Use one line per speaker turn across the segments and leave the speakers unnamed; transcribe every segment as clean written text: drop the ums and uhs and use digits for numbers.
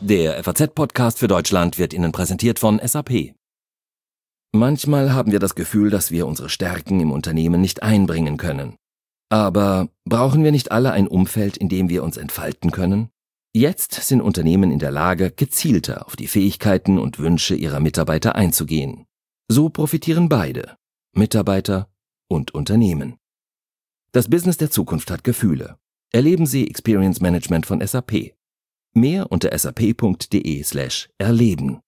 Der FAZ-Podcast für Deutschland wird Ihnen präsentiert von SAP. Manchmal haben wir das Gefühl, dass wir unsere Stärken im Unternehmen nicht einbringen können. Aber brauchen wir nicht alle ein Umfeld, in dem wir uns entfalten können? Jetzt sind Unternehmen in der Lage, gezielter auf die Fähigkeiten und Wünsche ihrer Mitarbeiter einzugehen. So profitieren beide, Mitarbeiter und Unternehmen. Das Business der Zukunft hat Gefühle. Erleben Sie Experience Management von SAP. Mehr unter sap.de/erleben.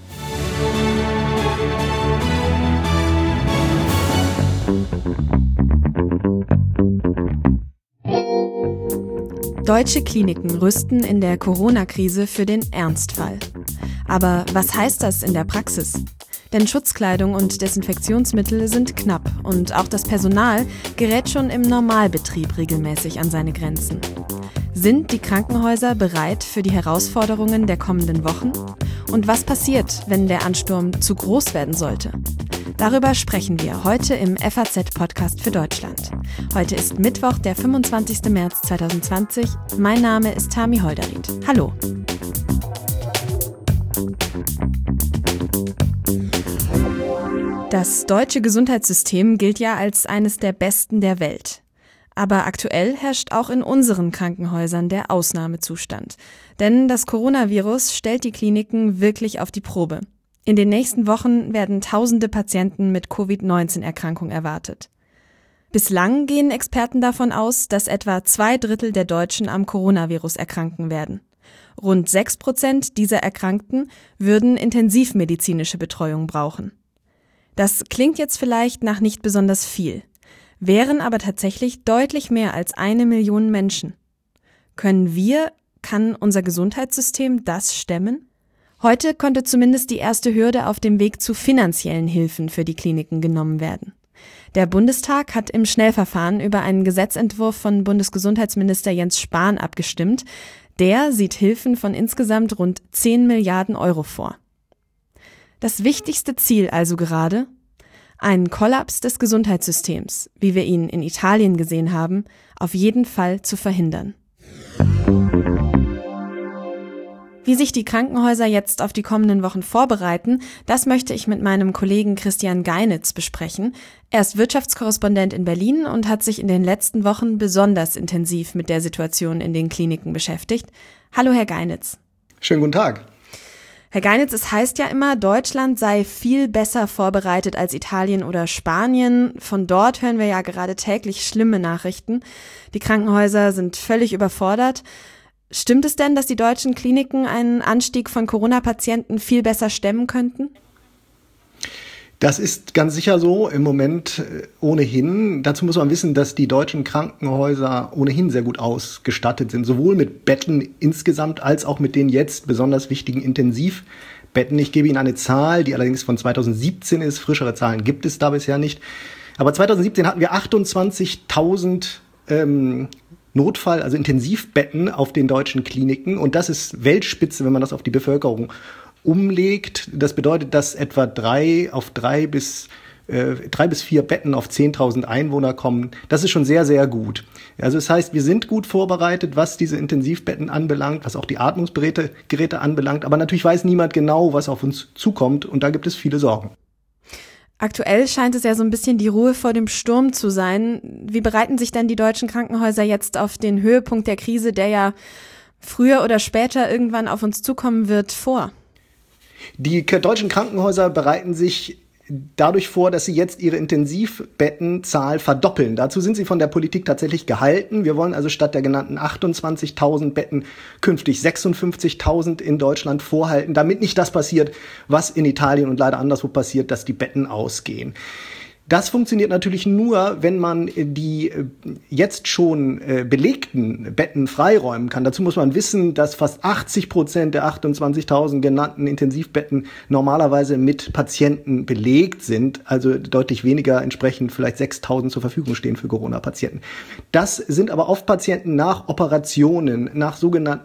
Deutsche Kliniken rüsten in der Corona-Krise für den Ernstfall. Aber was heißt das in der Praxis? Denn Schutzkleidung und Desinfektionsmittel sind knapp und auch das Personal gerät schon im Normalbetrieb regelmäßig an seine Grenzen. Sind die Krankenhäuser bereit für die Herausforderungen der kommenden Wochen? Und was passiert, wenn der Ansturm zu groß werden sollte? Darüber sprechen wir heute im FAZ-Podcast für Deutschland. Heute ist Mittwoch, der 25. März 2020. Mein Name ist Tami Holderried. Hallo. Das deutsche Gesundheitssystem gilt ja als eines der besten der Welt. Aber aktuell herrscht auch in unseren Krankenhäusern der Ausnahmezustand. Denn das Coronavirus stellt die Kliniken wirklich auf die Probe. In den nächsten Wochen werden tausende Patienten mit Covid-19-Erkrankung erwartet. Bislang gehen Experten davon aus, dass etwa 2/3 der Deutschen am Coronavirus erkranken werden. Rund 6% dieser Erkrankten würden intensivmedizinische Betreuung brauchen. Das klingt jetzt vielleicht nach nicht besonders viel, wären aber tatsächlich deutlich mehr als 1 Million Menschen. Kann unser Gesundheitssystem das stemmen? Heute konnte zumindest die erste Hürde auf dem Weg zu finanziellen Hilfen für die Kliniken genommen werden. Der Bundestag hat im Schnellverfahren über einen Gesetzentwurf von Bundesgesundheitsminister Jens Spahn abgestimmt. Der sieht Hilfen von insgesamt rund 10 Milliarden Euro vor. Das wichtigste Ziel also gerade: einen Kollaps des Gesundheitssystems, wie wir ihn in Italien gesehen haben, auf jeden Fall zu verhindern. Wie sich die Krankenhäuser jetzt auf die kommenden Wochen vorbereiten, das möchte ich mit meinem Kollegen Christian Geinitz besprechen. Er ist Wirtschaftskorrespondent in Berlin und hat sich in den letzten Wochen besonders intensiv mit der Situation in den Kliniken beschäftigt. Hallo, Herr Geinitz.
Schönen guten Tag.
Herr Geinitz, es heißt ja immer, Deutschland sei viel besser vorbereitet als Italien oder Spanien. Von dort hören wir ja gerade täglich schlimme Nachrichten. Die Krankenhäuser sind völlig überfordert. Stimmt es denn, dass die deutschen Kliniken einen Anstieg von Corona-Patienten viel besser stemmen könnten?
Das ist ganz sicher so im Moment ohnehin. Dazu muss man wissen, dass die deutschen Krankenhäuser ohnehin sehr gut ausgestattet sind, sowohl mit Betten insgesamt als auch mit den jetzt besonders wichtigen Intensivbetten. Ich gebe Ihnen eine Zahl, die allerdings von 2017 ist. Frischere Zahlen gibt es da bisher nicht. Aber 2017 hatten wir 28.000 Notfall, also Intensivbetten auf den deutschen Kliniken. Und das ist Weltspitze, wenn man das auf die Bevölkerung umlegt. Das bedeutet, dass etwa 3 bis 4 Betten auf 10.000 Einwohner kommen. Das ist schon sehr, sehr gut. Also das heißt, wir sind gut vorbereitet, was diese Intensivbetten anbelangt, was auch die Atmungsgeräte anbelangt. Aber natürlich weiß niemand genau, was auf uns zukommt. Und da gibt es viele Sorgen.
Aktuell scheint es ja so ein bisschen die Ruhe vor dem Sturm zu sein. Wie bereiten sich denn die deutschen Krankenhäuser jetzt auf den Höhepunkt der Krise, der ja früher oder später irgendwann auf uns zukommen wird, vor?
Die deutschen Krankenhäuser bereiten sich dadurch vor, dass sie jetzt ihre Intensivbettenzahl verdoppeln. Dazu sind sie von der Politik tatsächlich gehalten. Wir wollen also statt der genannten 28.000 Betten künftig 56.000 in Deutschland vorhalten, damit nicht das passiert, was in Italien und leider anderswo passiert, dass die Betten ausgehen. Das funktioniert natürlich nur, wenn man die jetzt schon belegten Betten freiräumen kann. Dazu muss man wissen, dass fast 80% der 28.000 genannten Intensivbetten normalerweise mit Patienten belegt sind, also deutlich weniger, entsprechend vielleicht 6.000 zur Verfügung stehen für Corona-Patienten. Das sind aber oft Patienten nach Operationen, nach sogenannten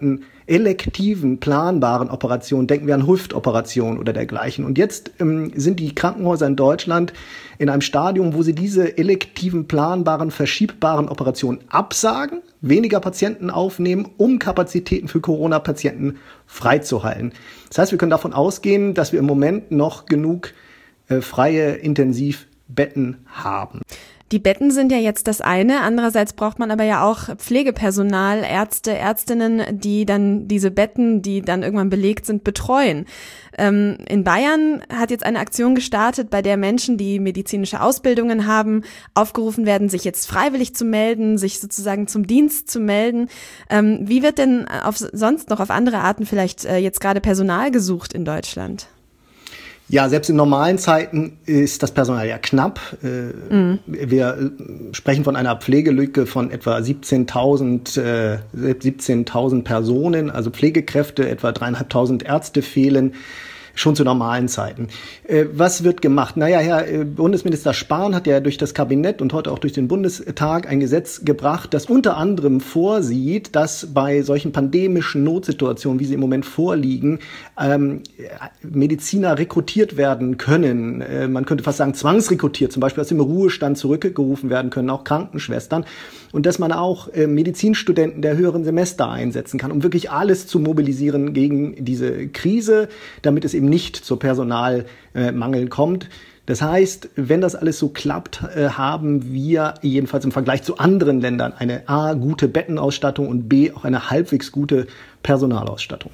elektiven, planbaren Operationen, denken wir an Hüftoperationen oder dergleichen. Und jetzt sind die Krankenhäuser in Deutschland in einem Stadium, wo sie diese elektiven, planbaren, verschiebbaren Operationen absagen, weniger Patienten aufnehmen, um Kapazitäten für Corona-Patienten freizuhalten. Das heißt, wir können davon ausgehen, dass wir im Moment noch genug freie Intensivbetten haben.
Die Betten sind ja jetzt das eine, andererseits braucht man aber ja auch Pflegepersonal, Ärzte, Ärztinnen, die dann diese Betten, die dann irgendwann belegt sind, betreuen. In Bayern hat jetzt eine Aktion gestartet, bei der Menschen, die medizinische Ausbildungen haben, aufgerufen werden, sich jetzt freiwillig zu melden, sich sozusagen zum Dienst zu melden. Wie wird denn sonst noch auf andere Arten vielleicht jetzt gerade Personal gesucht in Deutschland?
Ja, selbst in normalen Zeiten ist das Personal ja knapp. Wir sprechen von einer Pflegelücke von etwa 17.000 Personen, also Pflegekräfte, etwa 3.500 Ärzte fehlen. Schon zu normalen Zeiten. Was wird gemacht? Naja, Herr Bundesminister Spahn hat ja durch das Kabinett und heute auch durch den Bundestag ein Gesetz gebracht, das unter anderem vorsieht, dass bei solchen pandemischen Notsituationen, wie sie im Moment vorliegen, Mediziner rekrutiert werden können. Man könnte fast sagen zwangsrekrutiert, zum Beispiel aus dem Ruhestand zurückgerufen werden können, auch Krankenschwestern. Und dass man auch Medizinstudenten der höheren Semester einsetzen kann, um wirklich alles zu mobilisieren gegen diese Krise, damit es eben nicht zu Personalmangel kommt. Das heißt, wenn das alles so klappt, haben wir jedenfalls im Vergleich zu anderen Ländern eine A, gute Bettenausstattung und B, auch eine halbwegs gute Personalausstattung.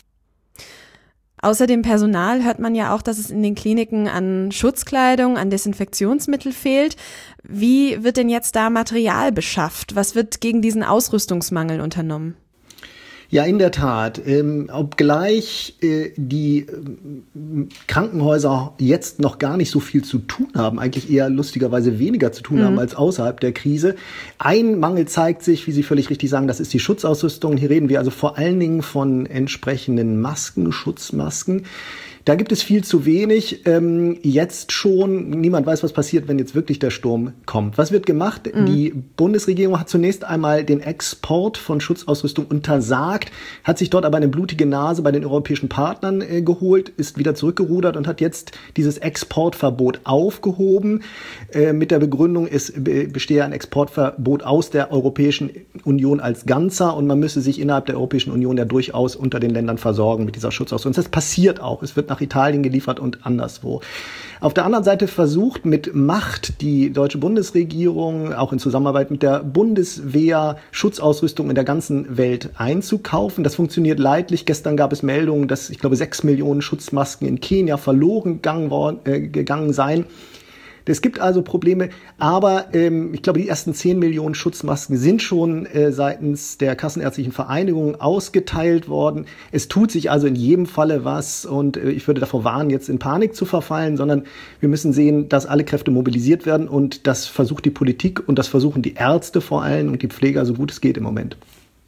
Außer dem Personal hört man ja auch, dass es in den Kliniken an Schutzkleidung, an Desinfektionsmittel fehlt. Wie wird denn jetzt da Material beschafft? Was wird gegen diesen Ausrüstungsmangel unternommen?
Ja, in der Tat. Obgleich die Krankenhäuser jetzt noch gar nicht so viel zu tun haben, eigentlich eher lustigerweise weniger zu tun haben als außerhalb der Krise. Ein Mangel zeigt sich, wie Sie völlig richtig sagen, das ist die Schutzausrüstung. Hier reden wir also vor allen Dingen von entsprechenden Masken, Schutzmasken. Da gibt es viel zu wenig, jetzt schon. Niemand weiß, was passiert, wenn jetzt wirklich der Sturm kommt. Was wird gemacht? Die Bundesregierung hat zunächst einmal den Export von Schutzausrüstung untersagt, hat sich dort aber eine blutige Nase bei den europäischen Partnern geholt, ist wieder zurückgerudert und hat jetzt dieses Exportverbot aufgehoben mit der Begründung, es bestehe ein Exportverbot aus der Europäischen Union als Ganzer und man müsse sich innerhalb der Europäischen Union ja durchaus unter den Ländern versorgen mit dieser Schutzausrüstung. Das passiert auch. Es wird nach Italien geliefert und anderswo. Auf der anderen Seite versucht mit Macht die deutsche Bundesregierung, auch in Zusammenarbeit mit der Bundeswehr, Schutzausrüstung in der ganzen Welt einzukaufen. Das funktioniert leidlich. Gestern gab es Meldungen, dass, ich glaube, 6 Millionen Schutzmasken in Kenia verloren gegangen seien. Es gibt also Probleme, aber ich glaube, die ersten 10 Millionen Schutzmasken sind schon seitens der Kassenärztlichen Vereinigung ausgeteilt worden. Es tut sich also in jedem Falle was und ich würde davor warnen, jetzt in Panik zu verfallen, sondern wir müssen sehen, dass alle Kräfte mobilisiert werden und das versucht die Politik und das versuchen die Ärzte vor allem und die Pfleger, so gut es geht im Moment.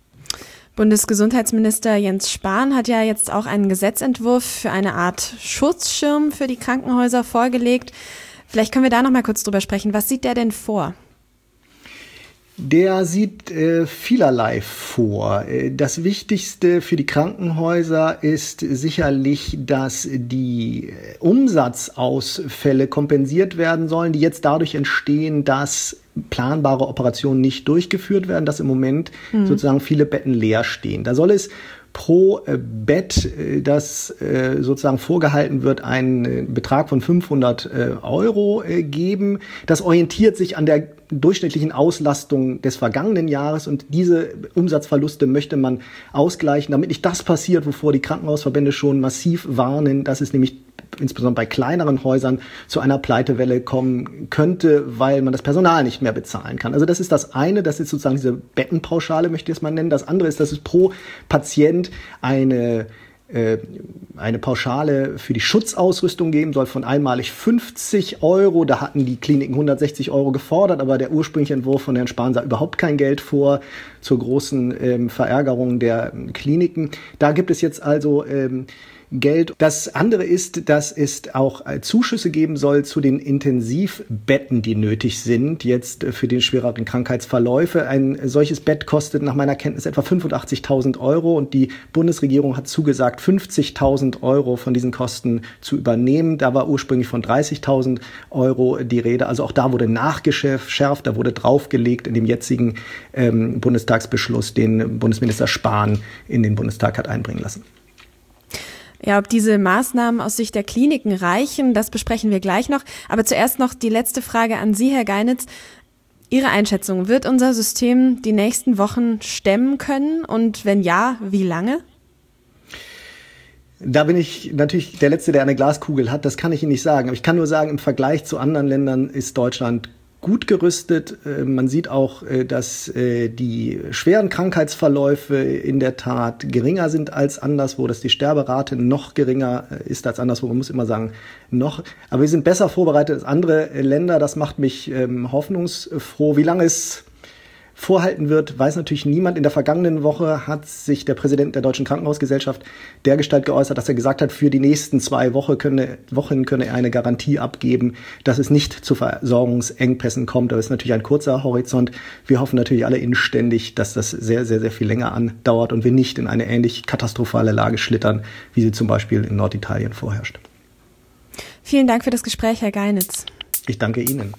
Bundesgesundheitsminister Jens Spahn hat ja jetzt auch einen Gesetzentwurf für eine Art Schutzschirm für die Krankenhäuser vorgelegt. Vielleicht können wir da noch mal kurz drüber sprechen. Was sieht der denn vor?
Der sieht vielerlei vor. Das Wichtigste für die Krankenhäuser ist sicherlich, dass die Umsatzausfälle kompensiert werden sollen, die jetzt dadurch entstehen, dass planbare Operationen nicht durchgeführt werden, dass im Moment sozusagen viele Betten leer stehen. Da soll es pro Bett, das sozusagen vorgehalten wird, einen Betrag von 500 Euro geben. Das orientiert sich an der durchschnittlichen Auslastung des vergangenen Jahres und diese Umsatzverluste möchte man ausgleichen, damit nicht das passiert, wovor die Krankenhausverbände schon massiv warnen, dass es nämlich insbesondere bei kleineren Häusern zu einer Pleitewelle kommen könnte, weil man das Personal nicht mehr bezahlen kann. Also das ist das eine, das ist sozusagen diese Bettenpauschale, möchte ich es mal nennen. Das andere ist, dass es pro Patient eine Pauschale für die Schutzausrüstung geben soll von einmalig 50 Euro. Da hatten die Kliniken 160 Euro gefordert, aber der ursprüngliche Entwurf von Herrn Spahn sah überhaupt kein Geld vor, zur großen Verärgerung der Kliniken. Da gibt es jetzt also Geld. Das andere ist, dass es auch Zuschüsse geben soll zu den Intensivbetten, die nötig sind, jetzt für die schwereren Krankheitsverläufe. Ein solches Bett kostet nach meiner Kenntnis etwa 85.000 Euro und die Bundesregierung hat zugesagt, 50.000 Euro von diesen Kosten zu übernehmen. Da war ursprünglich von 30.000 Euro die Rede. Also auch da wurde nachgeschärft, da wurde draufgelegt in dem jetzigen Bundestagsbeschluss, den Bundesminister Spahn in den Bundestag hat einbringen lassen.
Ja, ob diese Maßnahmen aus Sicht der Kliniken reichen, das besprechen wir gleich noch. Aber zuerst noch die letzte Frage an Sie, Herr Geinitz. Ihre Einschätzung, wird unser System die nächsten Wochen stemmen können? Und wenn ja, wie lange?
Da bin ich natürlich der Letzte, der eine Glaskugel hat. Das kann ich Ihnen nicht sagen. Aber ich kann nur sagen, im Vergleich zu anderen Ländern ist Deutschland gut gerüstet. Man sieht auch, dass die schweren Krankheitsverläufe in der Tat geringer sind als anderswo, dass die Sterberate noch geringer ist als anderswo. Man muss immer sagen, noch. Aber wir sind besser vorbereitet als andere Länder. Das macht mich hoffnungsfroh. Wie lange es vorhalten wird, weiß natürlich niemand. In der vergangenen Woche hat sich der Präsident der Deutschen Krankenhausgesellschaft dergestalt geäußert, dass er gesagt hat, für die nächsten 2 Wochen könne er eine Garantie abgeben, dass es nicht zu Versorgungsengpässen kommt. Das ist natürlich ein kurzer Horizont. Wir hoffen natürlich alle inständig, dass das sehr, sehr, sehr viel länger andauert und wir nicht in eine ähnlich katastrophale Lage schlittern, wie sie zum Beispiel in Norditalien vorherrscht.
Vielen Dank für das Gespräch, Herr Geinitz.
Ich danke Ihnen.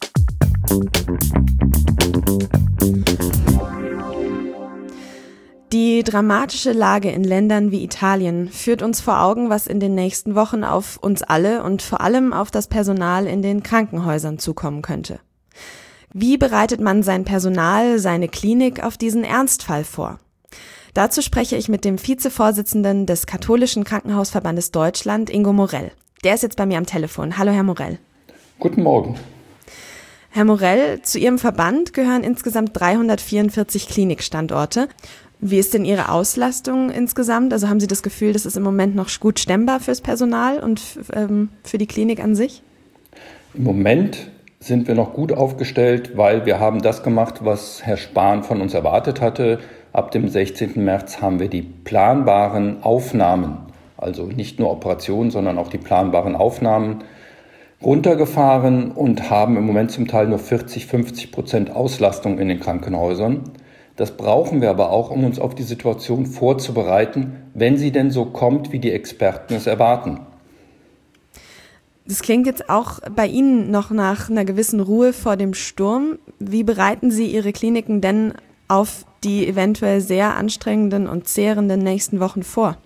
Die dramatische Lage in Ländern wie Italien führt uns vor Augen, was in den nächsten Wochen auf uns alle und vor allem auf das Personal in den Krankenhäusern zukommen könnte. Wie bereitet man sein Personal, seine Klinik auf diesen Ernstfall vor? Dazu spreche ich mit dem Vizevorsitzenden des Katholischen Krankenhausverbandes Deutschland, Ingo Morell. Der ist jetzt bei mir am Telefon. Hallo, Herr Morell.
Guten Morgen.
Herr Morell, zu Ihrem Verband gehören insgesamt 344 Klinikstandorte. Wie ist denn Ihre Auslastung insgesamt? Also haben Sie das Gefühl, das ist im Moment noch gut stemmbar fürs Personal und für die Klinik an sich?
Im Moment sind wir noch gut aufgestellt, weil wir haben das gemacht, was Herr Spahn von uns erwartet hatte. Ab dem 16. März haben wir die planbaren Aufnahmen, also nicht nur Operationen, sondern auch die planbaren Aufnahmen runtergefahren und haben im Moment zum Teil nur 40-50% Auslastung in den Krankenhäusern. Das brauchen wir aber auch, um uns auf die Situation vorzubereiten, wenn sie denn so kommt, wie die Experten es erwarten.
Das klingt jetzt auch bei Ihnen noch nach einer gewissen Ruhe vor dem Sturm. Wie bereiten Sie Ihre Kliniken denn auf die eventuell sehr anstrengenden und zehrenden nächsten Wochen vor?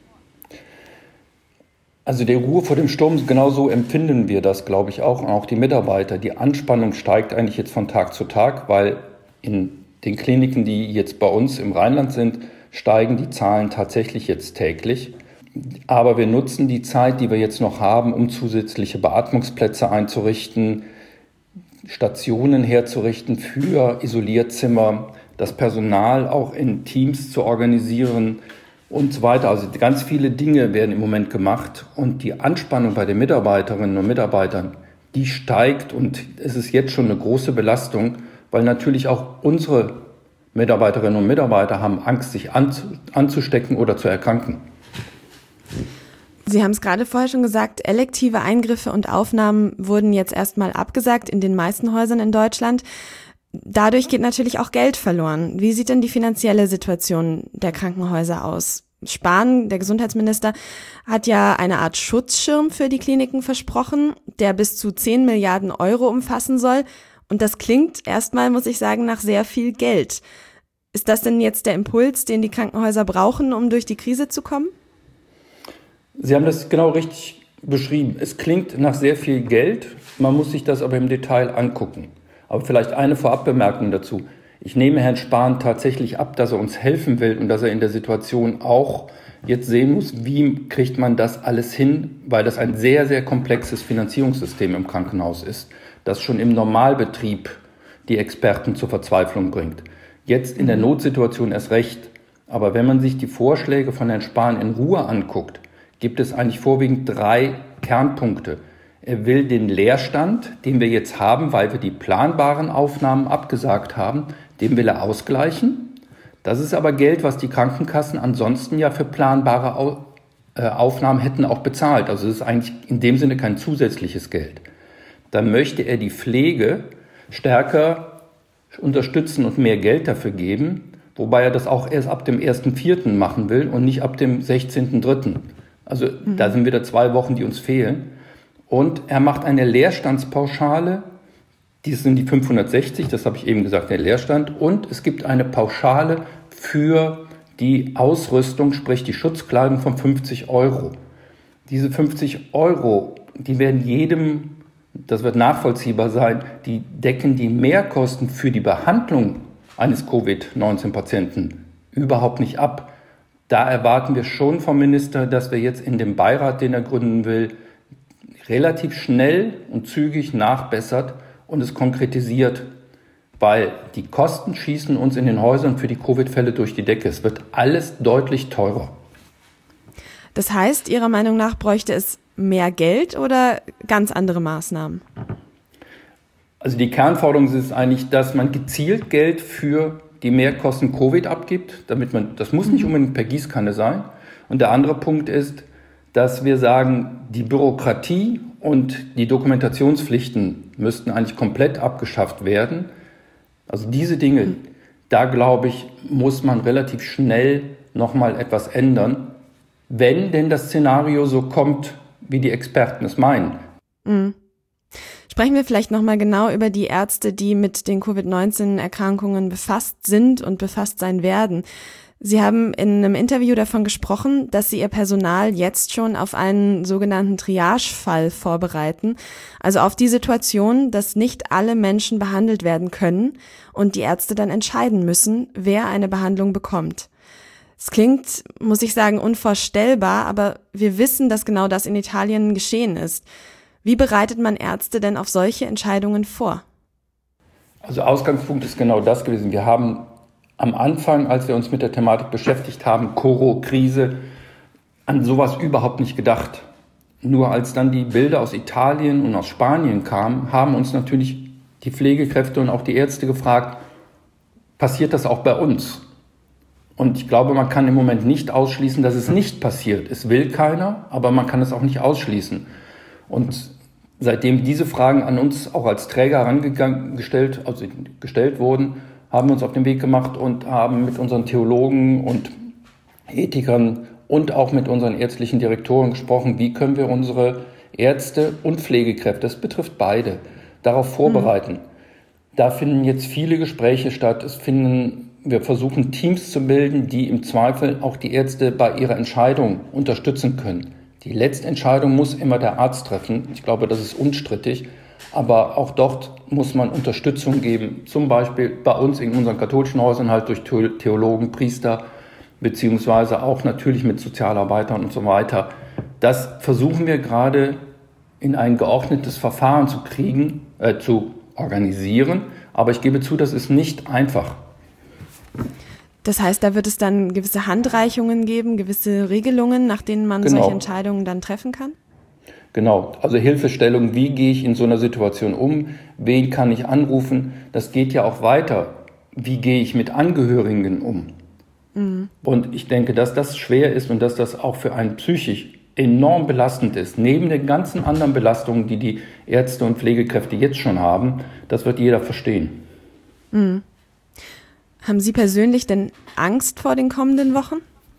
Also die Ruhe vor dem Sturm, genauso empfinden wir das, glaube ich, auch. Und auch die Mitarbeiter. Die Anspannung steigt eigentlich jetzt von Tag zu Tag, weil in den Kliniken, die jetzt bei uns im Rheinland sind, steigen die Zahlen tatsächlich jetzt täglich. Aber wir nutzen die Zeit, die wir jetzt noch haben, um zusätzliche Beatmungsplätze einzurichten, Stationen herzurichten für Isolierzimmer, das Personal auch in Teams zu organisieren und so weiter. Also ganz viele Dinge werden im Moment gemacht und die Anspannung bei den Mitarbeiterinnen und Mitarbeitern, die steigt und es ist jetzt schon eine große Belastung, weil natürlich auch unsere Mitarbeiterinnen und Mitarbeiter haben Angst, sich anzustecken oder zu erkranken.
Sie haben es gerade vorher schon gesagt, elektive Eingriffe und Aufnahmen wurden jetzt erstmal abgesagt in den meisten Häusern in Deutschland. Dadurch geht natürlich auch Geld verloren. Wie sieht denn die finanzielle Situation der Krankenhäuser aus? Spahn, der Gesundheitsminister, hat ja eine Art Schutzschirm für die Kliniken versprochen, der bis zu 10 Milliarden Euro umfassen soll. Und das klingt erstmal, muss ich sagen, nach sehr viel Geld. Ist das denn jetzt der Impuls, den die Krankenhäuser brauchen, um durch die Krise zu kommen?
Sie haben das genau richtig beschrieben. Es klingt nach sehr viel Geld, man muss sich das aber im Detail angucken. Aber vielleicht eine Vorabbemerkung dazu. Ich nehme Herrn Spahn tatsächlich ab, dass er uns helfen will und dass er in der Situation auch jetzt sehen muss, wie kriegt man das alles hin, weil das ein sehr, sehr komplexes Finanzierungssystem im Krankenhaus ist, das schon im Normalbetrieb die Experten zur Verzweiflung bringt. Jetzt in der Notsituation erst recht. Aber wenn man sich die Vorschläge von Herrn Spahn in Ruhe anguckt, gibt es eigentlich vorwiegend 3 Kernpunkte. Er will den Leerstand, den wir jetzt haben, weil wir die planbaren Aufnahmen abgesagt haben, den will er ausgleichen. Das ist aber Geld, was die Krankenkassen ansonsten ja für planbare Aufnahmen hätten auch bezahlt. Also es ist eigentlich in dem Sinne kein zusätzliches Geld. Dann möchte er die Pflege stärker unterstützen und mehr Geld dafür geben, wobei er das auch erst ab dem 1.4. machen will und nicht ab dem 16.3. Also da sind wieder 2 Wochen, die uns fehlen. Und er macht eine Leerstandspauschale, die sind die 560, das habe ich eben gesagt, der Leerstand. Und es gibt eine Pauschale für die Ausrüstung, sprich die Schutzkleidung von 50 €. Diese 50 €, die werden jedem, das wird nachvollziehbar sein, die decken die Mehrkosten für die Behandlung eines Covid-19-Patienten überhaupt nicht ab. Da erwarten wir schon vom Minister, dass wir jetzt in dem Beirat, den er gründen will, relativ schnell und zügig nachbessert und es konkretisiert, weil die Kosten schießen uns in den Häusern für die Covid-Fälle durch die Decke. Es wird alles deutlich teurer.
Das heißt, Ihrer Meinung nach bräuchte es mehr Geld oder ganz andere Maßnahmen?
Also die Kernforderung ist eigentlich, dass man gezielt Geld für die Mehrkosten Covid abgibt, das muss nicht unbedingt per Gießkanne sein. Und der andere Punkt ist, dass wir sagen, die Bürokratie und die Dokumentationspflichten müssten eigentlich komplett abgeschafft werden. Also diese Dinge, da glaube ich, muss man relativ schnell nochmal etwas ändern, wenn denn das Szenario so kommt, wie die Experten es meinen.
Sprechen wir vielleicht nochmal genau über die Ärzte, die mit den Covid-19-Erkrankungen befasst sind und befasst sein werden. Sie haben in einem Interview davon gesprochen, dass Sie Ihr Personal jetzt schon auf einen sogenannten Triagefall vorbereiten, also auf die Situation, dass nicht alle Menschen behandelt werden können und die Ärzte dann entscheiden müssen, wer eine Behandlung bekommt. Es klingt, muss ich sagen, unvorstellbar, aber wir wissen, dass genau das in Italien geschehen ist. Wie bereitet man Ärzte denn auf solche Entscheidungen vor?
Also Ausgangspunkt ist genau das gewesen. Wir haben am Anfang, als wir uns mit der Thematik beschäftigt haben, Koro-Krise, an sowas überhaupt nicht gedacht. Nur als dann die Bilder aus Italien und aus Spanien kamen, haben uns natürlich die Pflegekräfte und auch die Ärzte gefragt, passiert das auch bei uns? Und ich glaube, man kann im Moment nicht ausschließen, dass es nicht passiert. Es will keiner, aber man kann es auch nicht ausschließen. Und seitdem diese Fragen an uns auch als Träger gestellt wurden, haben wir uns auf den Weg gemacht und haben mit unseren Theologen und Ethikern und auch mit unseren ärztlichen Direktoren gesprochen, wie können wir unsere Ärzte und Pflegekräfte, das betrifft beide, darauf vorbereiten. Da finden jetzt viele Gespräche statt. Wir versuchen Teams zu bilden, die im Zweifel auch die Ärzte bei ihrer Entscheidung unterstützen können. Die letzte Entscheidung muss immer der Arzt treffen. Ich glaube, das ist unstrittig. Aber auch dort muss man Unterstützung geben. Zum Beispiel bei uns in unseren katholischen Häusern halt durch Theologen, Priester, beziehungsweise auch natürlich mit Sozialarbeitern und so weiter. Das versuchen wir gerade in ein geordnetes Verfahren zu organisieren. Aber ich gebe zu, das ist nicht einfach.
Das heißt, da wird es dann gewisse Handreichungen geben, gewisse Regelungen, nach denen man solche Entscheidungen dann treffen kann?
Genau, also Hilfestellung, wie gehe ich in so einer Situation um, wen kann ich anrufen, das geht ja auch weiter. Wie gehe ich mit Angehörigen um? Und ich denke, dass das schwer ist und dass das auch für einen psychisch enorm belastend ist. Neben den ganzen anderen Belastungen, die die Ärzte und Pflegekräfte jetzt schon haben, das wird jeder verstehen.
Haben Sie persönlich denn Angst vor den kommenden Wochen?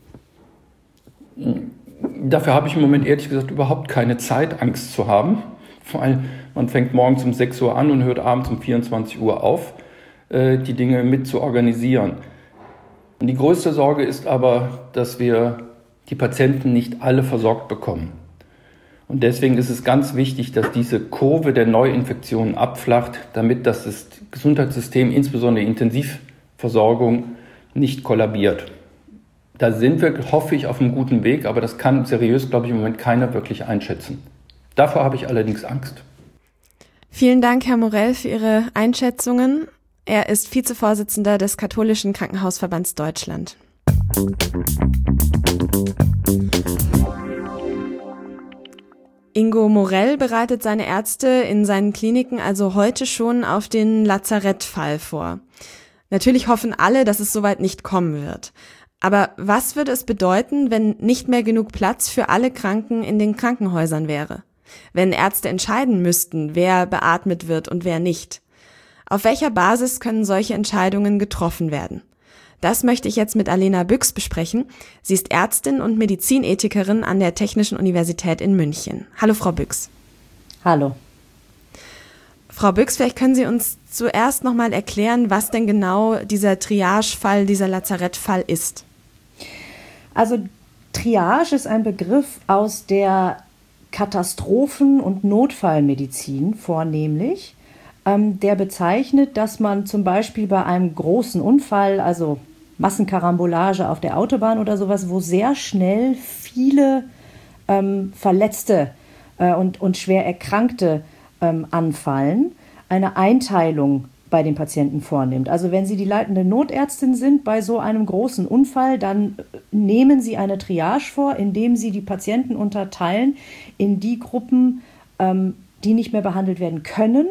Dafür habe ich im Moment ehrlich gesagt überhaupt keine Zeit, Angst zu haben. Vor allem, man fängt morgens um 6 Uhr an und hört abends um 24 Uhr auf, die Dinge mit zu organisieren. Und die größte Sorge ist aber, dass wir die Patienten nicht alle versorgt bekommen. Und deswegen ist es ganz wichtig, dass diese Kurve der Neuinfektionen abflacht, damit das Gesundheitssystem, insbesondere die Intensivversorgung, nicht kollabiert. Da sind wir, hoffe ich, auf einem guten Weg, aber das kann seriös, glaube ich, im Moment keiner wirklich einschätzen. Davor habe ich allerdings Angst.
Vielen Dank, Herr Morell, für Ihre Einschätzungen. Er ist Vizevorsitzender des Katholischen Krankenhausverbands Deutschland. Ingo Morell bereitet seine Ärzte in seinen Kliniken also heute schon auf den Lazarettfall vor. Natürlich hoffen alle, dass es soweit nicht kommen wird. Aber was würde es bedeuten, wenn nicht mehr genug Platz für alle Kranken in den Krankenhäusern wäre? Wenn Ärzte entscheiden müssten, wer beatmet wird und wer nicht? Auf welcher Basis können solche Entscheidungen getroffen werden? Das möchte ich jetzt mit Alena Büchs besprechen. Sie ist Ärztin und Medizinethikerin an der Technischen Universität in München. Hallo, Frau Büchs.
Hallo.
Frau Büchs, vielleicht können Sie uns zuerst noch mal erklären, was denn genau dieser Triage-Fall, dieser Lazarettfall ist.
Also Triage ist ein Begriff aus der Katastrophen- und Notfallmedizin vornehmlich, der bezeichnet, dass man zum Beispiel bei einem großen Unfall, also Massenkarambolage auf der Autobahn oder sowas, wo sehr schnell viele Verletzte und schwer Erkrankte anfallen, eine Einteilung bei den Patienten vornimmt. Also wenn Sie die leitende Notärztin sind bei so einem großen Unfall, dann nehmen Sie eine Triage vor, indem Sie die Patienten unterteilen in die Gruppen, die nicht mehr behandelt werden können,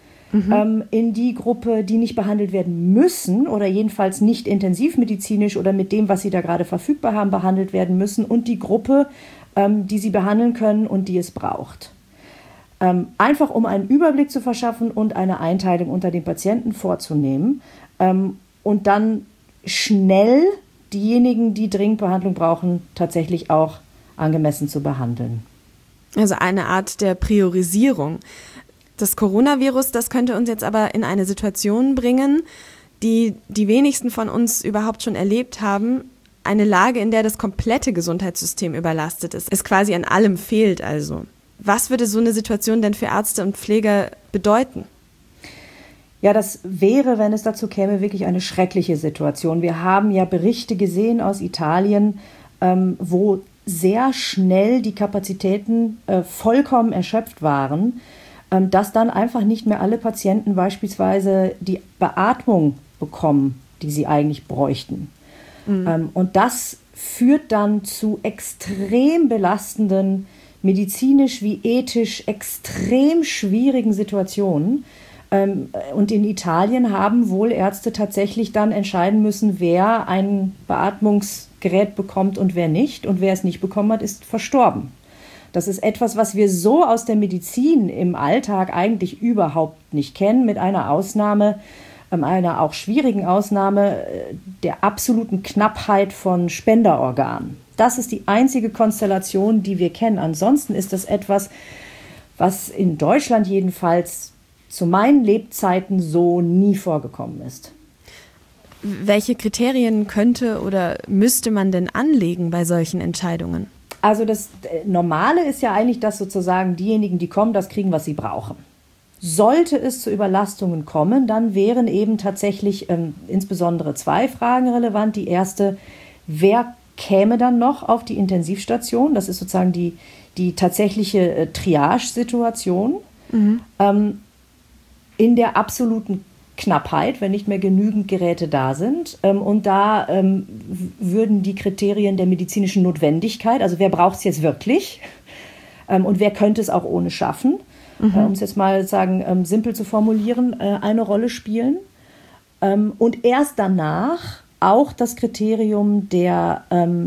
in die Gruppe, die nicht behandelt werden müssen oder jedenfalls nicht intensivmedizinisch oder mit dem, was Sie da gerade verfügbar haben, behandelt werden müssen, und die Gruppe, die Sie behandeln können und die es braucht. Einfach um einen Überblick zu verschaffen und eine Einteilung unter den Patienten vorzunehmen und dann schnell diejenigen, die dringend Behandlung brauchen, tatsächlich auch angemessen zu behandeln.
Also eine Art der Priorisierung. Das Coronavirus, das könnte uns jetzt aber in eine Situation bringen, die die wenigsten von uns überhaupt schon erlebt haben. Eine Lage, in der das komplette Gesundheitssystem überlastet ist, es quasi an allem fehlt also. Was würde so eine Situation denn für Ärzte und Pfleger bedeuten?
Ja, das wäre, wenn es dazu käme, wirklich eine schreckliche Situation. Wir haben ja Berichte gesehen aus Italien, wo sehr schnell die Kapazitäten vollkommen erschöpft waren, dass dann einfach nicht mehr alle Patienten beispielsweise die Beatmung bekommen, die sie eigentlich bräuchten. Und das führt dann zu extrem belastenden, medizinisch wie ethisch extrem schwierigen Situationen. Und in Italien haben wohl Ärzte tatsächlich dann entscheiden müssen, wer ein Beatmungsgerät bekommt und wer nicht. Und wer es nicht bekommen hat, ist verstorben. Das ist etwas, was wir so aus der Medizin im Alltag eigentlich überhaupt nicht kennen, mit einer Ausnahme, einer auch schwierigen Ausnahme der absoluten Knappheit von Spenderorganen. Das ist die einzige Konstellation, die wir kennen. Ansonsten ist das etwas, was in Deutschland jedenfalls zu meinen Lebzeiten so nie vorgekommen ist.
Welche Kriterien könnte oder müsste man denn anlegen bei solchen Entscheidungen?
Also das Normale ist ja eigentlich, dass sozusagen diejenigen, die kommen, das kriegen, was sie brauchen. Sollte es zu Überlastungen kommen, dann wären eben tatsächlich insbesondere zwei Fragen relevant. Die erste, wer käme dann noch auf die Intensivstation? Das ist sozusagen die tatsächliche Triage-Situation. In der absoluten Knappheit, wenn nicht mehr genügend Geräte da sind. Und da würden die Kriterien der medizinischen Notwendigkeit, also wer braucht es jetzt wirklich und wer könnte es auch ohne schaffen, um es jetzt mal simpel zu formulieren, eine Rolle spielen. Und erst danach auch das Kriterium der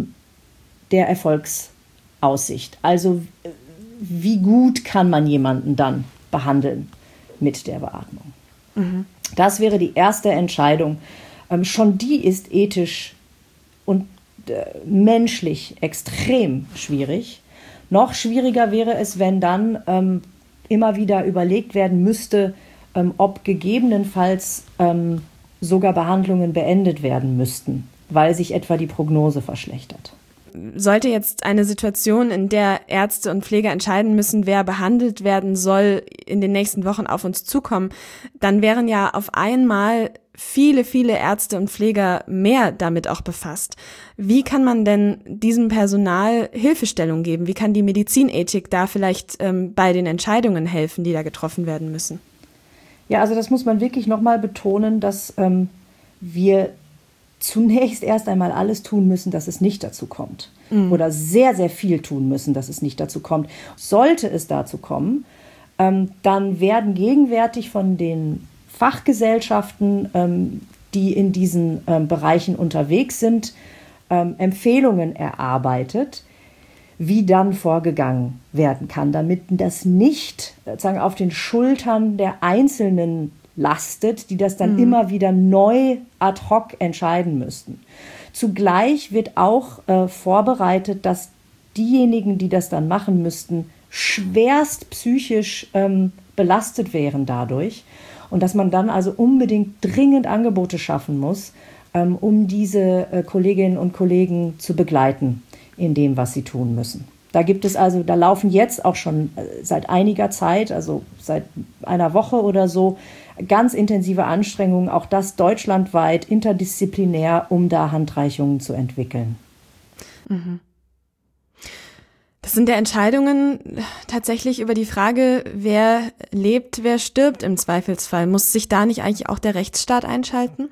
Erfolgsaussicht. Also wie gut kann man jemanden dann behandeln mit der Beatmung. Das wäre die erste Entscheidung. Schon die ist ethisch und menschlich extrem schwierig. Noch schwieriger wäre es, wenn dann immer wieder überlegt werden müsste, ob gegebenenfalls sogar Behandlungen beendet werden müssten, weil sich etwa die Prognose verschlechtert.
Sollte jetzt eine Situation, in der Ärzte und Pfleger entscheiden müssen, wer behandelt werden soll, in den nächsten Wochen auf uns zukommen, dann wären ja auf einmal viele, viele Ärzte und Pfleger mehr damit auch befasst. Wie kann man denn diesem Personal Hilfestellung geben? Wie kann die Medizinethik da vielleicht bei den Entscheidungen helfen, die da getroffen werden müssen?
Ja, also das muss man wirklich nochmal betonen, dass wir zunächst erst einmal alles tun müssen, dass es nicht dazu kommt. Oder sehr, sehr viel tun müssen, dass es nicht dazu kommt. Sollte es dazu kommen, dann werden gegenwärtig von den Fachgesellschaften, die in diesen Bereichen unterwegs sind, Empfehlungen erarbeitet, wie dann vorgegangen werden kann, damit das nicht sozusagen auf den Schultern der Einzelnen lastet, die das dann immer wieder neu ad hoc entscheiden müssten. Zugleich wird auch vorbereitet, dass diejenigen, die das dann machen müssten, schwerst psychisch belastet wären dadurch und dass man dann also unbedingt dringend Angebote schaffen muss, um diese Kolleginnen und Kollegen zu begleiten in dem, was sie tun müssen. Da laufen jetzt auch schon seit einiger Zeit, also seit einer Woche oder so, ganz intensive Anstrengungen, auch das deutschlandweit, interdisziplinär, um da Handreichungen zu entwickeln.
Das sind ja Entscheidungen tatsächlich über die Frage, wer lebt, wer stirbt im Zweifelsfall. Muss sich da nicht eigentlich auch der Rechtsstaat einschalten?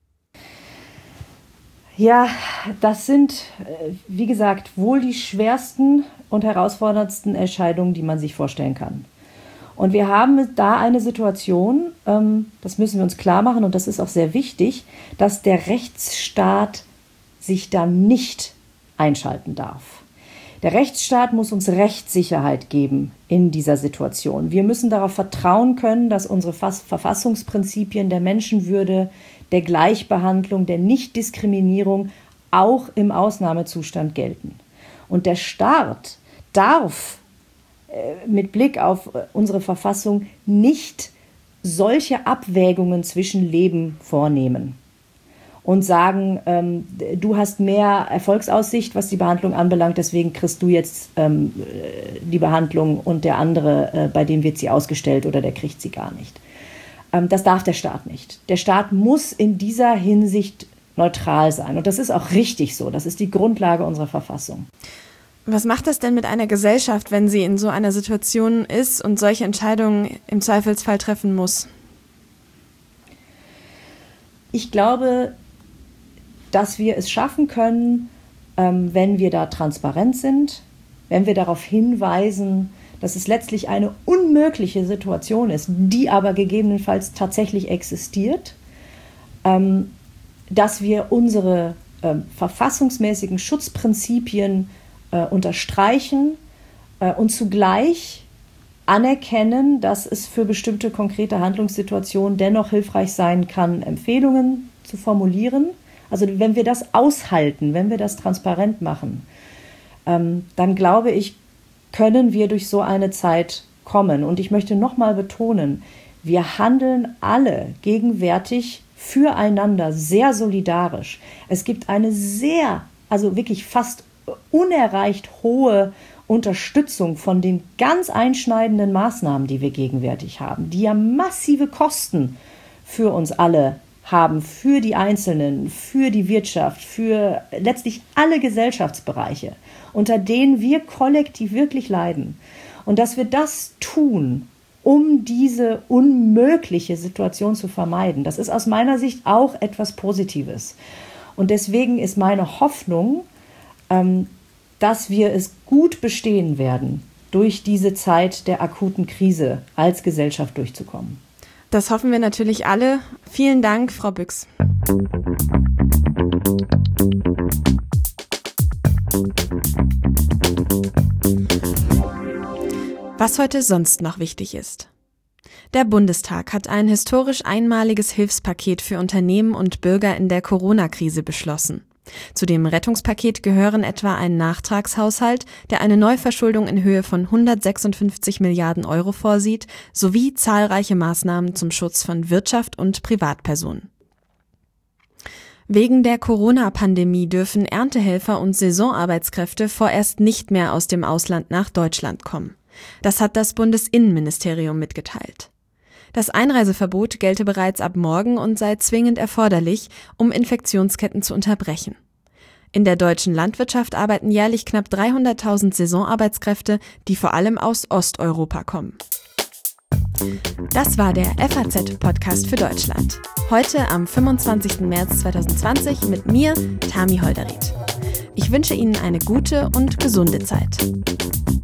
Ja, das sind, wie gesagt, wohl die schwersten und herausforderndsten Entscheidungen, die man sich vorstellen kann. Und wir haben da eine Situation, das müssen wir uns klar machen, und das ist auch sehr wichtig, dass der Rechtsstaat sich da nicht einschalten darf. Der Rechtsstaat muss uns Rechtssicherheit geben in dieser Situation. Wir müssen darauf vertrauen können, dass unsere Verfassungsprinzipien der Menschenwürde, der Gleichbehandlung, der Nichtdiskriminierung auch im Ausnahmezustand gelten. Und der Staat darf mit Blick auf unsere Verfassung nicht solche Abwägungen zwischen Leben vornehmen und sagen, du hast mehr Erfolgsaussicht, was die Behandlung anbelangt, deswegen kriegst du jetzt die Behandlung und der andere, bei dem wird sie ausgestellt oder der kriegt sie gar nicht. Das darf der Staat nicht. Der Staat muss in dieser Hinsicht neutral sein. Und das ist auch richtig so. Das ist die Grundlage unserer Verfassung.
Was macht das denn mit einer Gesellschaft, wenn sie in so einer Situation ist und solche Entscheidungen im Zweifelsfall treffen muss?
Ich glaube, dass wir es schaffen können, wenn wir da transparent sind, wenn wir darauf hinweisen, dass es letztlich eine unmögliche Situation ist, die aber gegebenenfalls tatsächlich existiert, dass wir unsere verfassungsmäßigen Schutzprinzipien unterstreichen und zugleich anerkennen, dass es für bestimmte konkrete Handlungssituationen dennoch hilfreich sein kann, Empfehlungen zu formulieren. Also wenn wir das aushalten, wenn wir das transparent machen, dann glaube ich, können wir durch so eine Zeit kommen. Und ich möchte nochmal betonen, wir handeln alle gegenwärtig füreinander sehr solidarisch. Es gibt eine also wirklich fast unerreicht hohe Unterstützung von den ganz einschneidenden Maßnahmen, die wir gegenwärtig haben, die ja massive Kosten für uns alle haben, für die Einzelnen, für die Wirtschaft, für letztlich alle Gesellschaftsbereiche, unter denen wir kollektiv wirklich leiden. Und dass wir das tun, um diese unmögliche Situation zu vermeiden, das ist aus meiner Sicht auch etwas Positives. Und deswegen ist meine Hoffnung, dass wir es gut bestehen werden, durch diese Zeit der akuten Krise als Gesellschaft durchzukommen.
Das hoffen wir natürlich alle. Vielen Dank, Frau Büchs. Was heute sonst noch wichtig ist. Der Bundestag hat ein historisch einmaliges Hilfspaket für Unternehmen und Bürger in der Corona-Krise beschlossen. Zu dem Rettungspaket gehören etwa ein Nachtragshaushalt, der eine Neuverschuldung in Höhe von 156 Milliarden Euro vorsieht, sowie zahlreiche Maßnahmen zum Schutz von Wirtschaft und Privatpersonen. Wegen der Corona-Pandemie dürfen Erntehelfer und Saisonarbeitskräfte vorerst nicht mehr aus dem Ausland nach Deutschland kommen. Das hat das Bundesinnenministerium mitgeteilt. Das Einreiseverbot gelte bereits ab morgen und sei zwingend erforderlich, um Infektionsketten zu unterbrechen. In der deutschen Landwirtschaft arbeiten jährlich knapp 300.000 Saisonarbeitskräfte, die vor allem aus Osteuropa kommen. Das war der FAZ-Podcast für Deutschland. Heute am 25. März 2020 mit mir, Tami Holderried. Ich wünsche Ihnen eine gute und gesunde Zeit.